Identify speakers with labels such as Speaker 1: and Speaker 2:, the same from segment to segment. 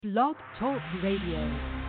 Speaker 1: Blog Talk Radio.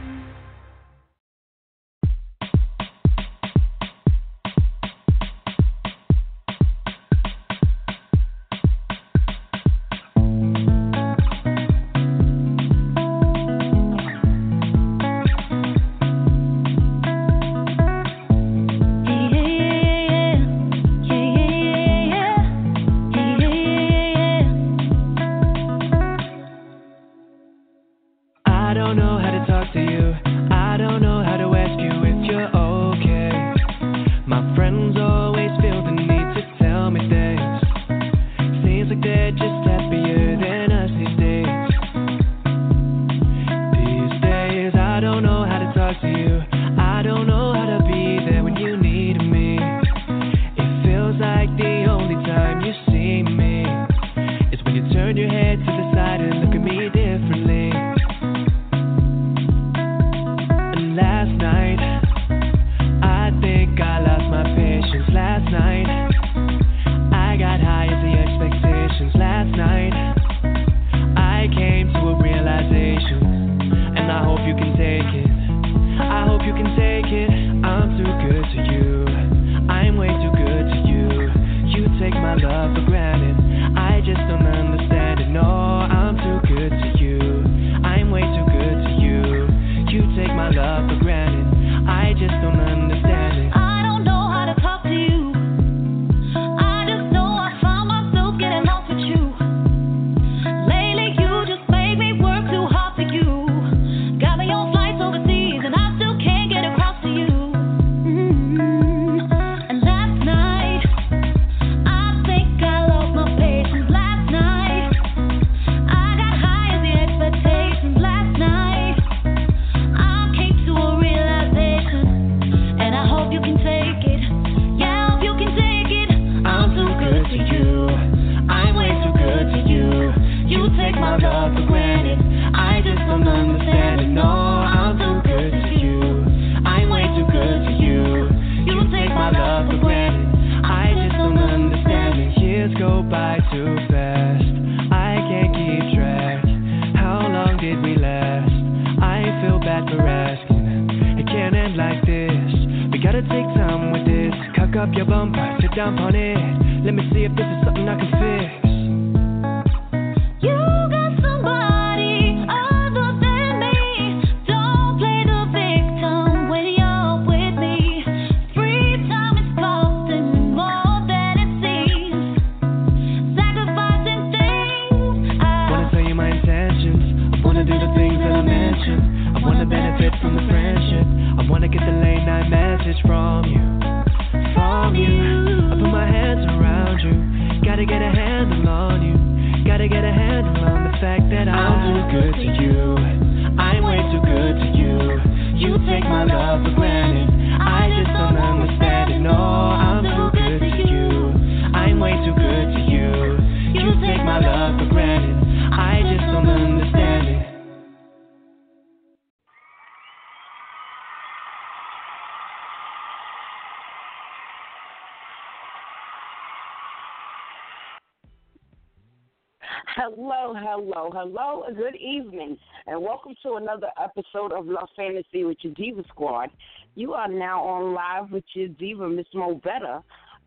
Speaker 2: Hello, good evening, and welcome to another episode of Love Fantasy with your Diva Squad. You are now on live with your Diva, Miss Movetta.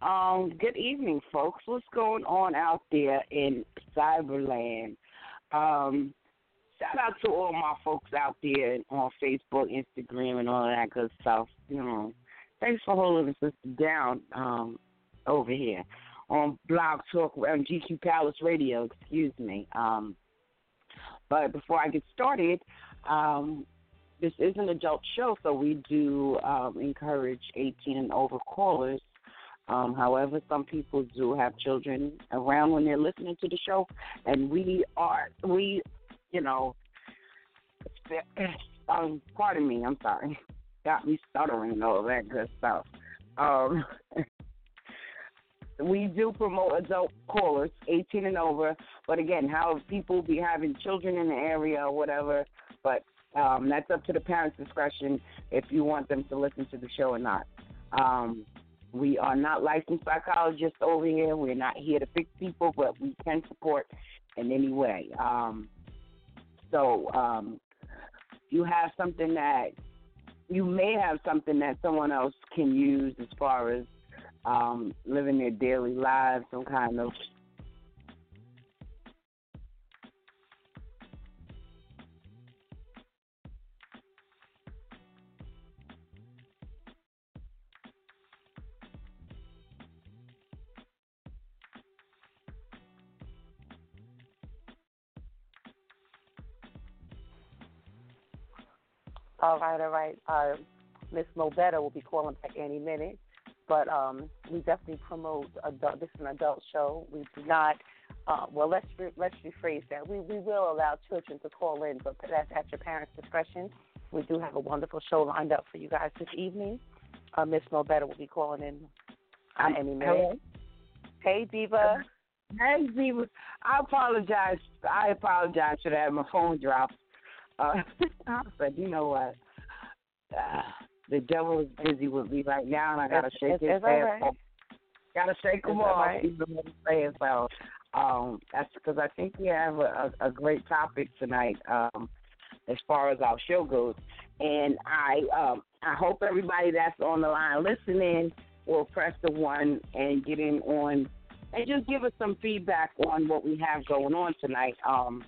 Speaker 2: Good evening, folks. What's going on out there in Cyberland? Shout out to all my folks out there on Facebook, Instagram, and all that good stuff. Thanks for holding us down over here on Blog Talk, on GQ Palace Radio, excuse me. But before I get started, this is an adult show, so we do encourage 18 and over callers. However, some people do have children around when they're listening to the show, and pardon me, I'm sorry. Got me stuttering and all that good stuff. We do promote adult callers, 18 and over, but again, how people be having children in the area or whatever, but that's up to the parents' discretion if you want them to listen to the show or not. We are not licensed psychologists over here. We're not here to fix people, but we can support in any way. So you have something that you may have something that someone else can use as far as living their daily lives, some kind of
Speaker 3: All right. Miss Mobetta will be calling back any minute. But we definitely promote adult. This is an adult show. We do not. Let's rephrase that. We will allow children to call in, but that's at your parents' discretion. We do have a wonderful show lined up for you guys this evening. Miss Mobetta will be calling in any minute.
Speaker 2: Hello?
Speaker 3: Hey, Diva.
Speaker 2: Hey, Diva. I apologize for that. My phone dropped. I said, you know what? The devil is busy with me right now, and I gotta shake his ass off. Gotta shake him off.
Speaker 3: Right?
Speaker 2: Even what he's saying. So, that's because I think we have a great topic tonight, as far as our show goes. And I hope everybody that's on the line listening will press the 1 and get in on, and just give us some feedback on what we have going on tonight.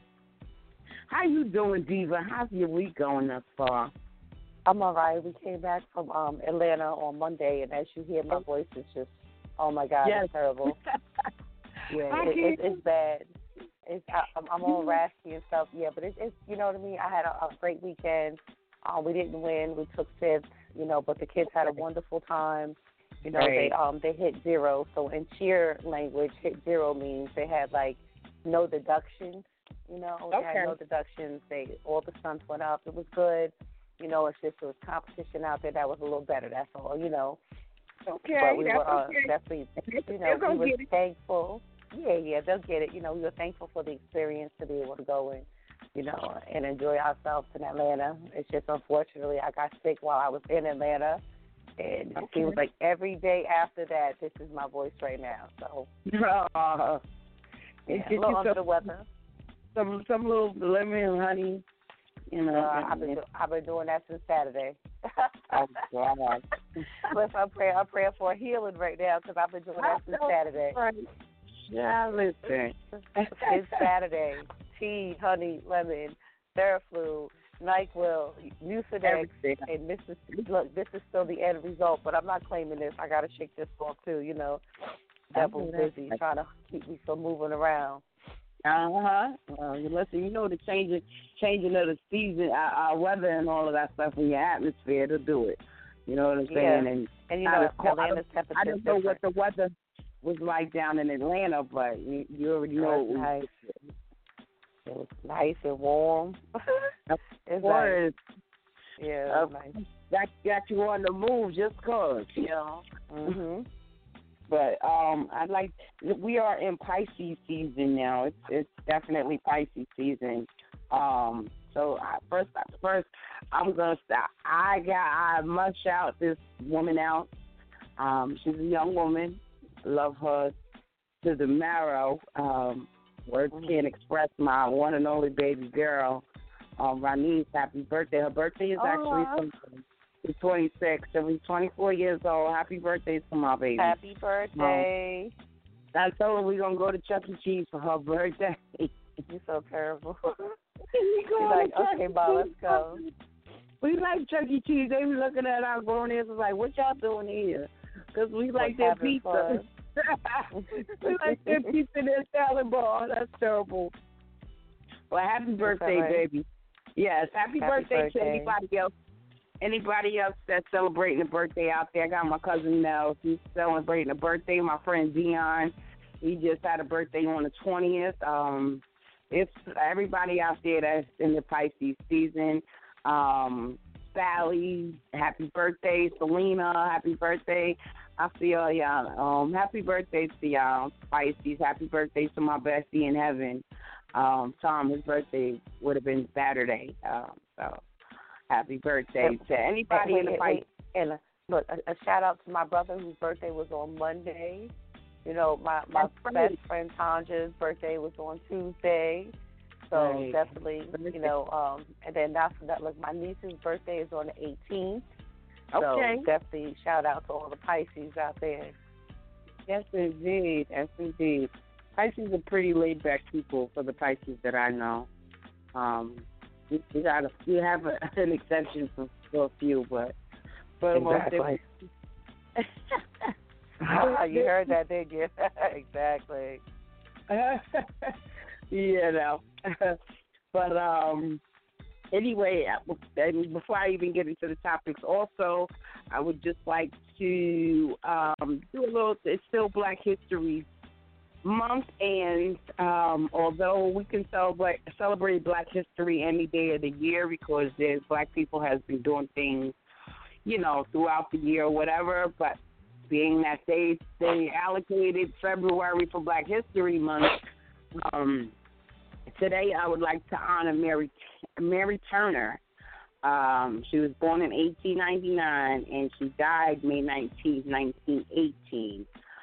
Speaker 2: How you doing, Diva? How's your week going thus far?
Speaker 3: I'm all right. We came back from Atlanta on Monday, and as you hear, my voice is just, oh, my God,
Speaker 2: yes.
Speaker 3: It's terrible. Yeah, it's bad. I'm all raspy and stuff, yeah, but it's you know what I mean? I had a great weekend. We didn't win. We took 5th, but the kids had a wonderful time.
Speaker 2: Right.
Speaker 3: They hit 0. So in cheer language, hit 0 means they had, no deductions. They had no deductions. All the stunts went up. It was good. It's just there was competition out there that was a little better. That's all.
Speaker 2: Okay.
Speaker 3: But we were
Speaker 2: okay.
Speaker 3: definitely, we were thankful. Yeah, they'll get it. We were thankful for the experience to be able to go and enjoy ourselves in Atlanta. It's just unfortunately I got sick while I was in Atlanta, and it seems like every day after that, this is my voice right now. So a little under the weather.
Speaker 2: Some little lemon and honey.
Speaker 3: I've been doing that since Saturday.
Speaker 2: Oh God!
Speaker 3: I'm praying for a healing right now because I've been doing that since Saturday.
Speaker 2: Yeah, listen.
Speaker 3: It's Saturday. Tea, honey, lemon, Theraflu, NyQuil, Mucinex, and this is still the end result. But I'm not claiming this. I got to shake this off too. Devil's busy trying to keep me from moving around.
Speaker 2: Listen, the changing of the season, our weather and all of that stuff in your atmosphere to do it. You know what I'm saying?
Speaker 3: And Atlanta's temperature.
Speaker 2: I don't know what the weather was like down in Atlanta, but you already know it was
Speaker 3: nice. It was nice and warm.
Speaker 2: It was.
Speaker 3: Yeah, it was nice.
Speaker 2: That got you on the move just cause,
Speaker 3: Mhm.
Speaker 2: But we are in Pisces season now. It's definitely Pisces season. So first, I'm gonna stop. I must shout this woman out. She's a young woman. Love her to the marrow. Words can't express my one and only baby girl, Ranice. Happy birthday! Her birthday is actually the 26th. She'll be 24 years old. Happy birthday to my baby.
Speaker 3: Happy birthday!
Speaker 2: I told her we're gonna go to Chuck E. Cheese for her birthday.
Speaker 3: You're so terrible.
Speaker 2: She's
Speaker 3: like, okay, Ma, let's go.
Speaker 2: We like Chuck E. Cheese. They be looking at our grown-ups like, what y'all doing here? Because we like their pizza. We like their pizza and their salad bar. That's terrible. Well, happy birthday, baby. Yes, happy birthday to anybody else that's celebrating a birthday out there. I got my cousin Nell. He's celebrating a birthday. My friend Dion, he just had a birthday on the 20th. It's everybody out there that's in the Pisces season. Sally, happy birthday. Selena, happy birthday. I feel y'all. Happy birthday to y'all, Pisces. Happy birthday to my bestie in heaven. Tom, his birthday would have been Saturday. So happy birthday to anybody in the Pisces.
Speaker 3: And look, a shout out to my brother whose birthday was on Monday. My best friend Tanja's birthday was on Tuesday. So
Speaker 2: Right.
Speaker 3: definitely, and then after that, look, my niece's birthday is on the 18th.
Speaker 2: Okay.
Speaker 3: So definitely shout out to all the Pisces out there.
Speaker 2: Yes, indeed. Yes, indeed. Pisces are pretty laid back people for the Pisces that I know. We have an exception for a few, but for the most
Speaker 3: Exactly. You heard that, didn't you? Exactly.
Speaker 2: you know. But anyway, and before I even get into the topics, also, I would just like to do a little. It's still Black History Month, and although we can celebrate Black History any day of the year because there's Black people has been doing things, throughout the year or whatever, but being that they allocated February for Black History Month, today I would like to honor Mary Turner. She was born in 1899 and she died May 19, 1918.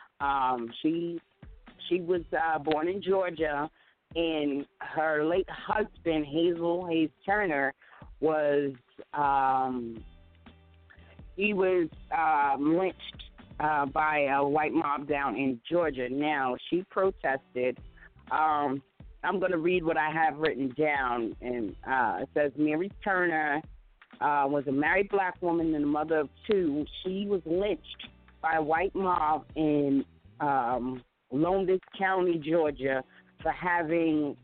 Speaker 2: She was born in Georgia, and her late husband, Hazel Hayes Turner, was lynched by a white mob down in Georgia. Now, she protested. I'm going to read what I have written down, and it says, Mary Turner was a married Black woman and a mother of two. She was lynched by a white mob in Lowndes County, Georgia, for having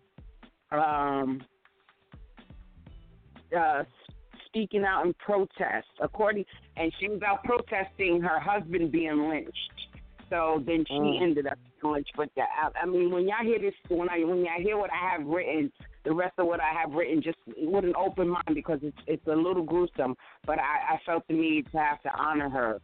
Speaker 2: speaking out in protest. And she was out protesting her husband being lynched. So then she ended up lynched. But I mean, when y'all hear this, when y'all hear what I have written, the rest of what I have written, just with an open mind, because it's a little gruesome. But I felt the need to have to honor her.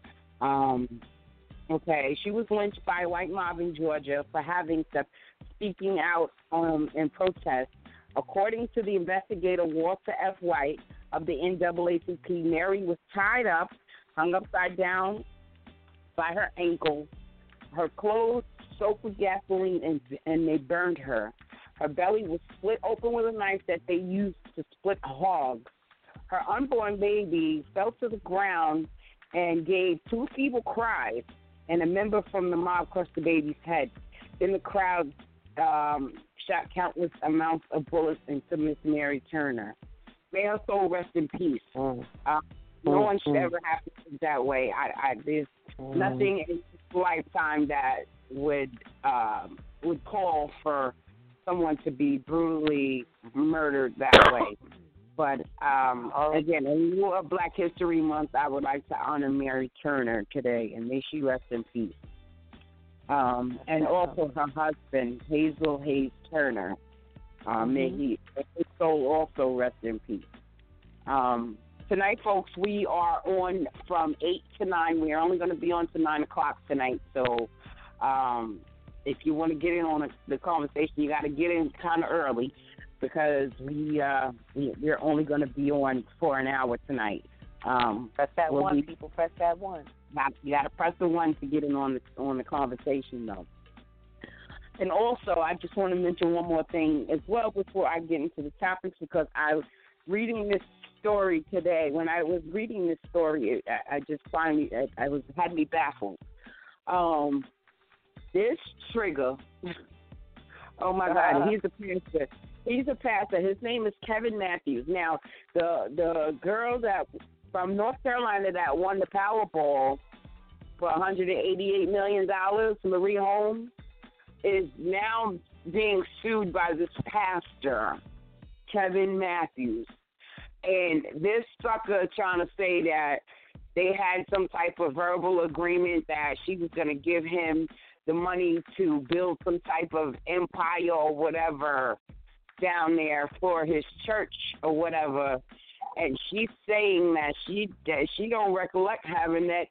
Speaker 2: Okay, she was lynched by a white mob in Georgia for speaking out in protest. According to the investigator Walter F. White of the NAACP, Mary was tied up, hung upside down by her ankles, her clothes soaked with gasoline, and they burned her. Her belly was split open with a knife that they used to split hogs. Her unborn baby fell to the ground and gave two feeble cries, and a member from the mob crushed the baby's head. Then the crowd shot countless amounts of bullets into Miss Mary Turner. May her soul rest in peace. No one should ever have to think that way. There's nothing in this lifetime that would call for someone to be brutally murdered that way. But again, in lieu of Black History Month, I would like to honor Mary Turner today, and may she rest in peace. And also her husband, Hazel Hayes Turner. May his soul also rest in peace. Tonight, folks, we are on from 8 to 9. We are only going to be on to 9 o'clock tonight. So if you want to get in on the conversation, you got to get in kind of early, because we're only going to be on for an hour tonight.
Speaker 3: Press that one, people. Press that one.
Speaker 2: You got to press the one to get in on the conversation, though. And also, I just want to mention one more thing as well before I get into the topics, because I was reading this story today. When I was reading this story, I just finally had me baffled. This trigger, oh my God, he's a pastor. He's a pastor. His name is Kevin Matthews. Now, the girl from North Carolina that won the Powerball for $188 million, Marie Holmes, is now being sued by this pastor, Kevin Matthews. And this sucker trying to say that they had some type of verbal agreement that she was going to give him the money to build some type of empire or whatever down there for his church or whatever. And she's saying that she don't recollect having that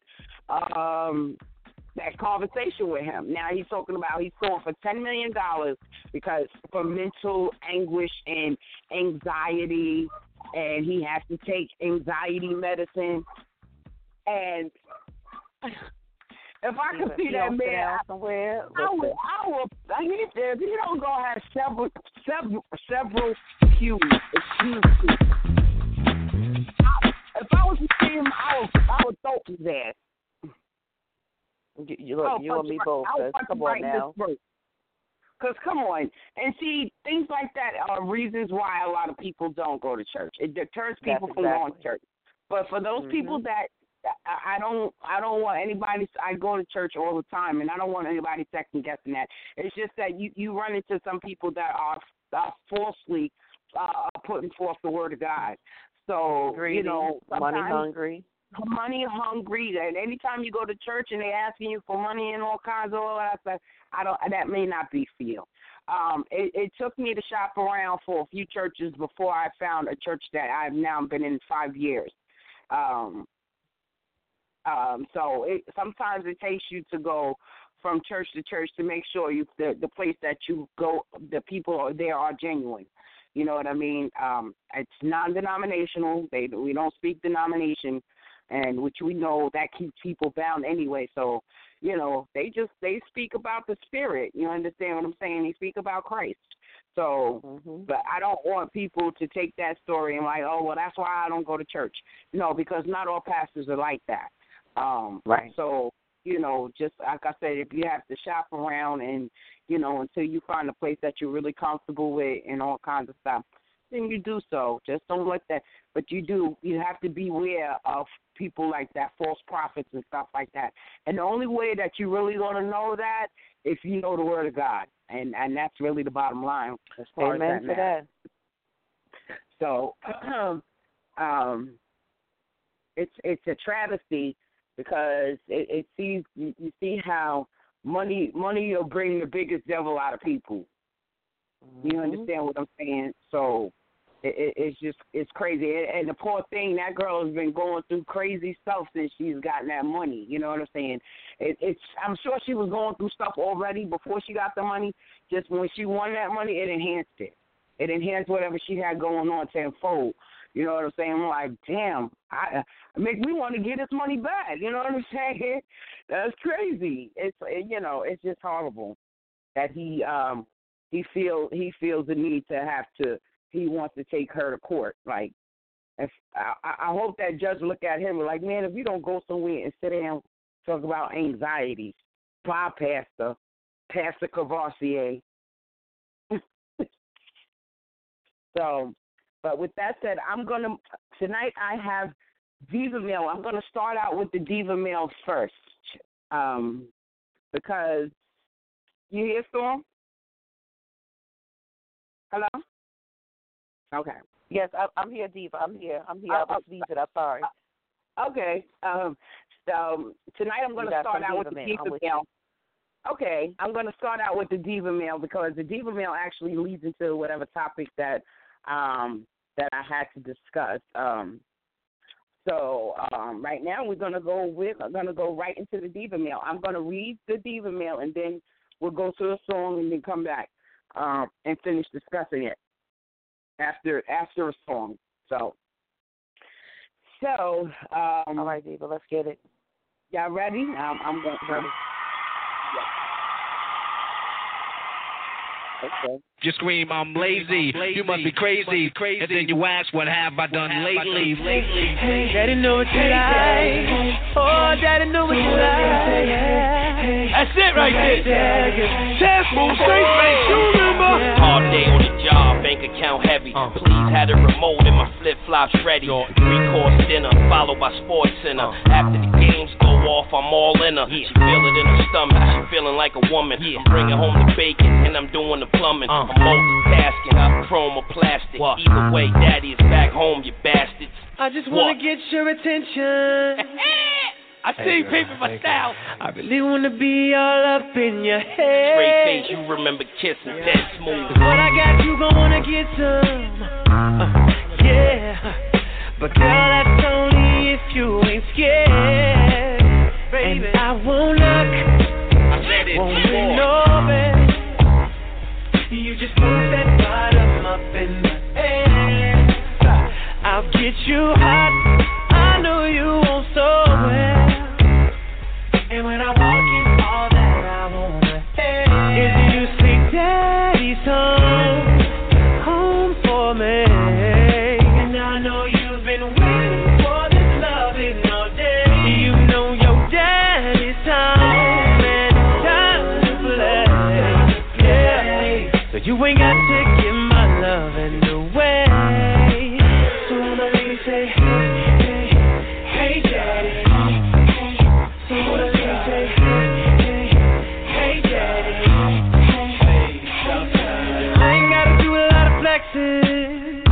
Speaker 2: conversation with him. Now he's talking about he's going for $10 million because for mental anguish and anxiety, and he has to take anxiety medicine. And If I could see that man
Speaker 3: somewhere,
Speaker 2: I will. If he don't go have several excuses. If I was to see him, I would throw his ass.
Speaker 3: You and me both. Come on now.
Speaker 2: Because, come on. And see, things like that are reasons why a lot of people don't go to church. It deters people from going to church. But for those people that I don't want anybody. I go to church all the time, and I don't want anybody second guessing that. It's just that you run into some people that are falsely putting forth the word of God. So
Speaker 3: greedy, money hungry,
Speaker 2: and anytime you go to church and they asking you for money and all kinds of all that stuff, that may not be for you. It took me to shop around for a few churches before I found a church that I've now been in 5 years. So sometimes it takes you to go from church to church to make sure the place that you go, the people there are genuine. You know what I mean? It's non-denominational. We don't speak denomination, and which we know that keeps people bound anyway. So, they speak about the Spirit. You understand what I'm saying? They speak about Christ. So, but I don't want people to take that story and like, oh, well, that's why I don't go to church. No, because not all pastors are like that.
Speaker 3: Right.
Speaker 2: So, just like I said, if you have to shop around and, until you find a place that you're really comfortable with and all kinds of stuff, then you do so. Just don't let that. But you have to beware of people like that, false prophets and stuff like that. And the only way that you're really going to know that if you know the Word of God. And that's really the bottom line. As far
Speaker 3: Amen
Speaker 2: as
Speaker 3: to that.
Speaker 2: So, it's a travesty because it sees you see how money will bring the biggest devil out of people. You understand what I'm saying? So it's crazy. And the poor thing, that girl has been going through crazy stuff since she's gotten that money. You know what I'm saying? I'm sure she was going through stuff already before she got the money. Just when she won that money, it enhanced it. It enhanced whatever she had going on tenfold. You know what I'm saying? I'm like, damn, it makes me want to get this money back. You know what I'm saying? That's crazy. It's just horrible that he feels the need to have to. He wants to take her to court. Like, I hope that judge look at him and like, man, if you don't go somewhere and sit down, talk about anxiety, bye, Pastor Cavassier. So. But with that said, tonight I have Diva Mail. I'm going to start out with the Diva Mail first because you hear, Storm? Hello? Okay.
Speaker 3: Yes, I'm here, Diva. I'm here. I was sneezing. I'm sorry.
Speaker 2: Okay. So tonight I'm going to start out with the Diva Mail. Okay. I'm going to start out with the Diva Mail because the Diva Mail actually leads into whatever topic that I had to discuss. So right now we're going to go right into the Diva Mail. I'm going to read the Diva Mail and then we'll go to a song and then come back and finish discussing it after a song. So all
Speaker 3: right, Diva, let's get it.
Speaker 2: Y'all ready? I'm going ready. Okay.
Speaker 4: You scream, I'm lazy. You must be crazy. And then you ask, what have I done lately?
Speaker 5: Hey, Daddy know what you like. Oh, Daddy know what you like. That's it right there. Sample, straight face, you remember?
Speaker 6: Hard day on the job, bank account heavy. Please have the remote and my flip-flops ready. 3-course dinner, followed by Sports Center. After the games go off, I'm all in her. She feel it in her stomach, she feeling like a woman. I'm bringing home the bacon and I'm doing the plumbing. I'm multitasking, I'm chrome or plastic. Either way, Daddy is back home, you bastards.
Speaker 5: I just wanna get your attention.
Speaker 6: I see people my style.
Speaker 5: I really wanna be all up in your head.
Speaker 6: Straight face, you remember kissing, dead smooth.
Speaker 5: What I got, you gon' wanna get some. Yeah, but girl, that's only if you ain't scared. Baby, and I won't knock.
Speaker 6: I said it
Speaker 5: won't
Speaker 6: before.
Speaker 5: be no baby. You just move that bottom up in the air. I'll get you hot. I know you want so well. And when I walk been waiting for this loving all day. You know your daddy's home and it's time to play. Yeah, so you ain't got to give my loving away. So all the ladies say, hey, hey, hey, daddy. So all the ladies say, hey, hey, hey, daddy. I ain't gotta do a lot of flexing.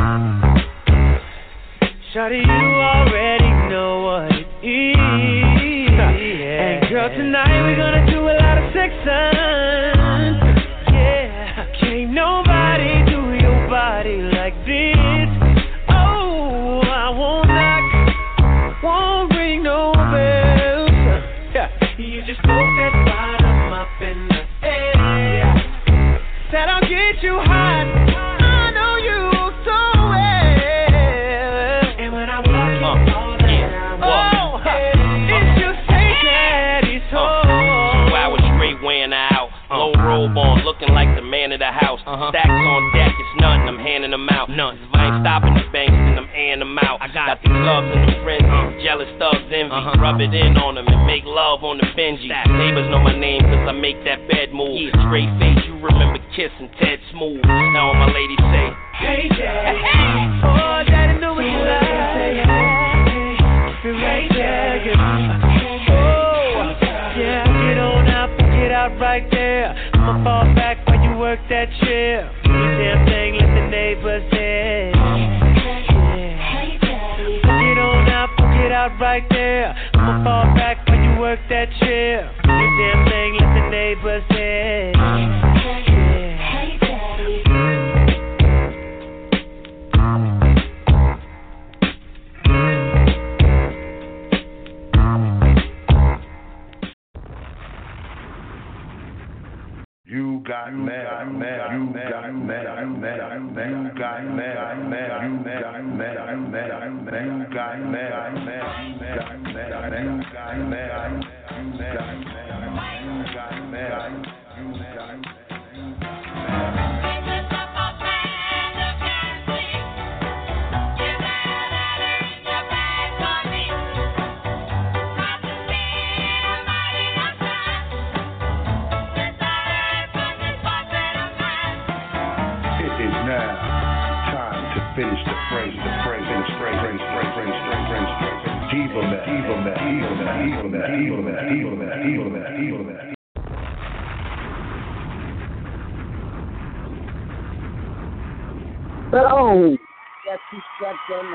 Speaker 5: Shawty, you already know what it is. And girl, tonight we're gonna do a lot of sexing. Yeah, can't nobody do your body like this. Oh, I won't knock, won't ring no bells. Yeah, you just throw that bottom up in the air. Said I'll get you hot. I know you so well. And when I walk in all that, it's just take daddy's home.
Speaker 6: 2 hours straight weighing her out. Low robe on, looking like the man of the house. Stacks on deck, it's nothing, I'm handing them out. If I ain't stopping the banks, then I'm airing them out. I got the clubs and the friends, jealous thugs envy. Rub it in on them and make love on the Benji. Neighbors know my name cause I make that bed move. Straight face, you remember kissing Ted Smooth. Now all my ladies say,
Speaker 5: hey daddy. Oh, daddy know what you like. Hey daddy. Oh, yeah, get on out, get out right there. I'ma fall back when you work that chair. You damn thing, let the neighbors hear. Get on out, get out right there. I'ma fall back when you work that chair. You damn thing, let the neighbors hear.
Speaker 7: You got mad, you got mad, you got mad, you got mad, you got mad, finish the phrase. Evil man.
Speaker 2: So, guess who stepped in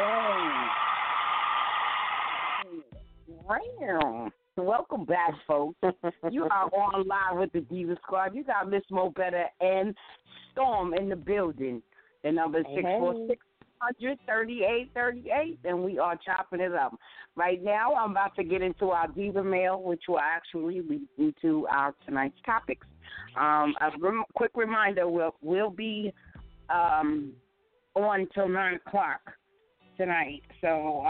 Speaker 2: the room? Welcome back, folks. You are on live with the Diva Squad. You got Miss Mo Better and Storm in the building. The number is 646-100-3838, and we are chopping it up. Right now, I'm about to get into our Diva Mail, which will actually lead into our tonight's topics. Quick reminder, we'll be on till 9 o'clock tonight. So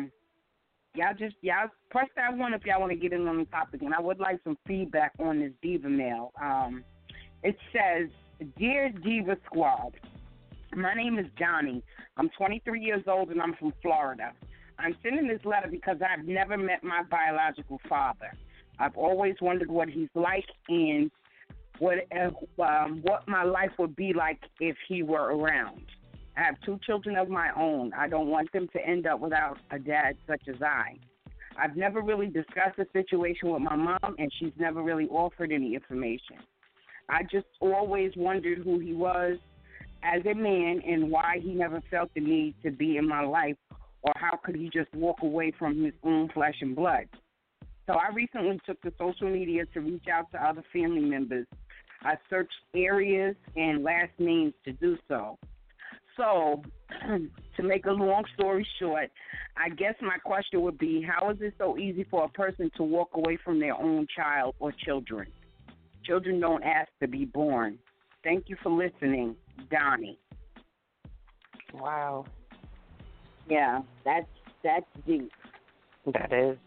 Speaker 2: y'all press that one if y'all want to get in on the topic. And I would like some feedback on this Diva Mail. It says, Dear Diva Squad, my name is Johnny. I'm 23 years old and I'm from Florida. I'm sending this letter because I've never met my biological father. I've always wondered what he's like and what my life would be like if he were around. I have 2 children of my own. I don't want them to end up without a dad such as I. I've never really discussed the situation with my mom, and she's never really offered any information. I just always wondered who he was as a man and why he never felt the need to be in my life, or how could he just walk away from his own flesh and blood. So I recently took to social media to reach out to other family members. I searched areas and last names to do so. So, to make a long story short, I guess my question would be, how is it so easy for a person to walk away from their own child or children? Children don't ask to be born. Thank you for listening, Donnie.
Speaker 3: Wow.
Speaker 2: Yeah, that's deep.
Speaker 3: That is.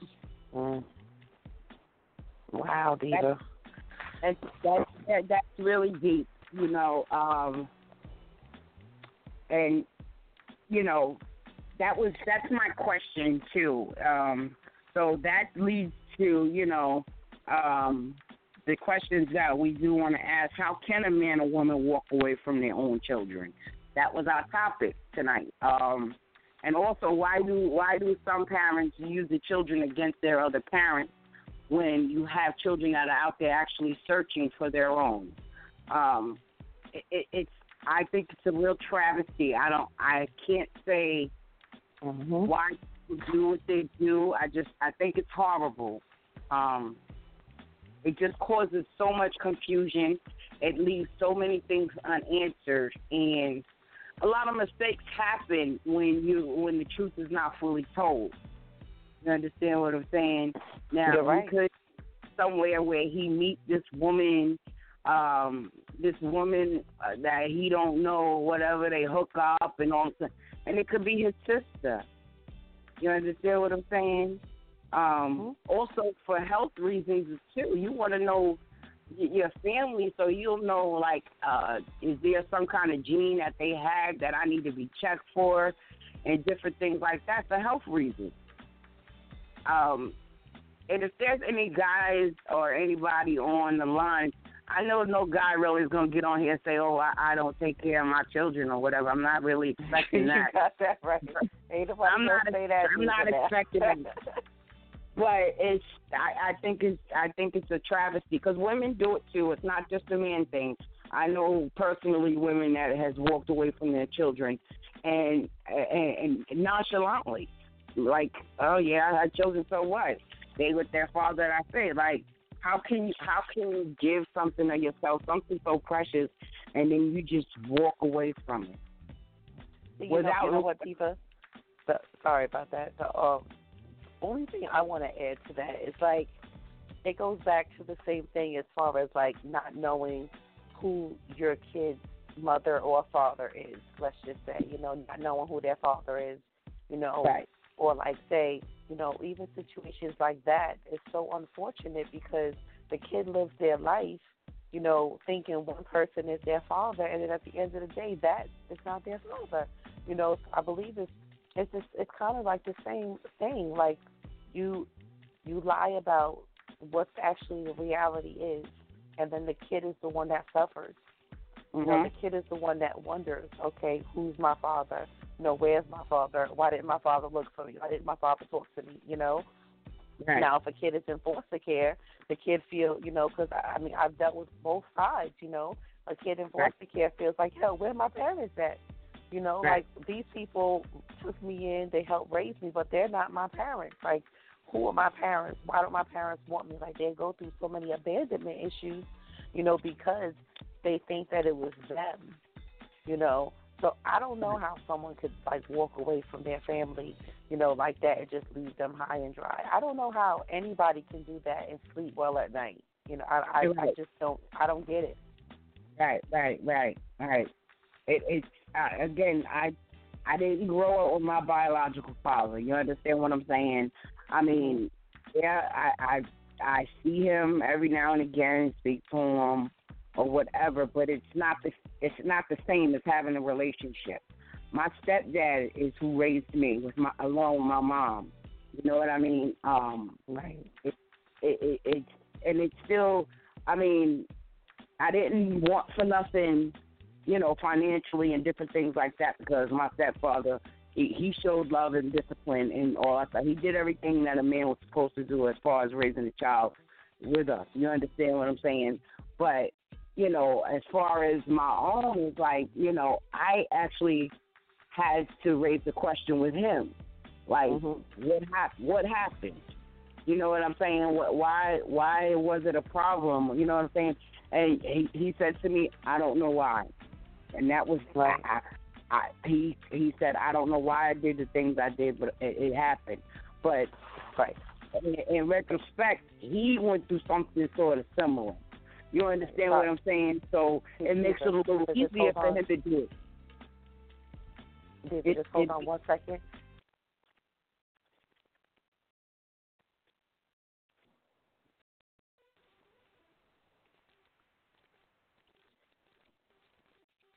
Speaker 3: Wow, Diva.
Speaker 2: That's really deep, you know. And, you know, that's my question too. So that leads to the questions that we do want to ask: how can a man or woman walk away from their own children? That was our topic tonight. And also, why do some parents use the children against their other parents when you have children that are out there actually searching for their own? I think it's a real travesty. I can't say why people do what they do. I think it's horrible. It just causes so much confusion. It leaves so many things unanswered, and a lot of mistakes happen when the truth is not fully told. You understand what I'm saying? Now,
Speaker 3: You're right.
Speaker 2: We could somewhere where he meets this woman that he don't know, whatever, they hook up and all that, and it could be his sister. You understand what I'm saying? Also, for health reasons too, you want to know your family, so you'll know, like, is there some kind of gene that they have that I need to be checked for, and different things like that for health reasons. And if there's any guys or anybody on the line, I know no guy really is going to get on here and say, oh, I don't take care of my children or whatever. I'm not really expecting that.
Speaker 3: You got that right.
Speaker 2: I'm not expecting that. But I think it's a travesty because women do it too. It's not just a man thing. I know personally women that has walked away from their children and nonchalantly, like, oh yeah, I had children, so what? They with their father. I say, like, how can you give something of yourself, something so precious, and then you just walk away from it?
Speaker 3: You know what, Diva? Sorry about that. The only thing I want to add to that is, like, it goes back to the same thing as far as, like, not knowing who your kid's mother or father is, let's just say, not knowing who their father is,
Speaker 2: right.
Speaker 3: Or, like, say, even situations like that is so unfortunate because the kid lives their life, thinking one person is their father, and then at the end of the day, that is not their father. So I believe it's kind of like the same thing. Like, you lie about what actually the reality is, and then the kid is the one that suffers. The kid is the one that wonders, okay, who's my father? Where's my father? Why didn't my father look for me? Why didn't my father talk to me?
Speaker 2: Right.
Speaker 3: Now, if a kid is in foster care, the kid feels, because, I've dealt with both sides, A kid in foster care feels like, hell, where are my parents at?
Speaker 2: Right.
Speaker 3: Like, these people took me in, they helped raise me, but they're not my parents. Like, who are my parents? Why don't my parents want me? Like, they go through so many abandonment issues, because they think that it was them, So I don't know how someone could, like, walk away from their family, like that and just leave them high and dry. I don't know how anybody can do that and sleep well at night. I just don't. I don't get it.
Speaker 2: Right. It's again, I didn't grow up with my biological father. You understand what I'm saying? I mean, yeah, I see him every now and again, speak to him or whatever, but it's not the same as having a relationship. My stepdad is who raised me along with my mom. You know what I mean?
Speaker 3: Right.
Speaker 2: It's still. I mean, I didn't want for nothing, financially and different things like that, because my stepfather, he showed love and discipline and all that stuff. He did everything that a man was supposed to do as far as raising a child with us. You understand what I'm saying? But, as far as my own, it's like, I actually had to raise the question with him. Like, what happened? You know what I'm saying? Why was it a problem? You know what I'm saying? And he said to me, I don't know why. And that was like, he said, I don't know why I did the things I did, but it happened. But in retrospect, he went through something sort of similar. You understand what I'm saying? So it makes it a little easier for him to do it.
Speaker 3: Just hold on 1 second.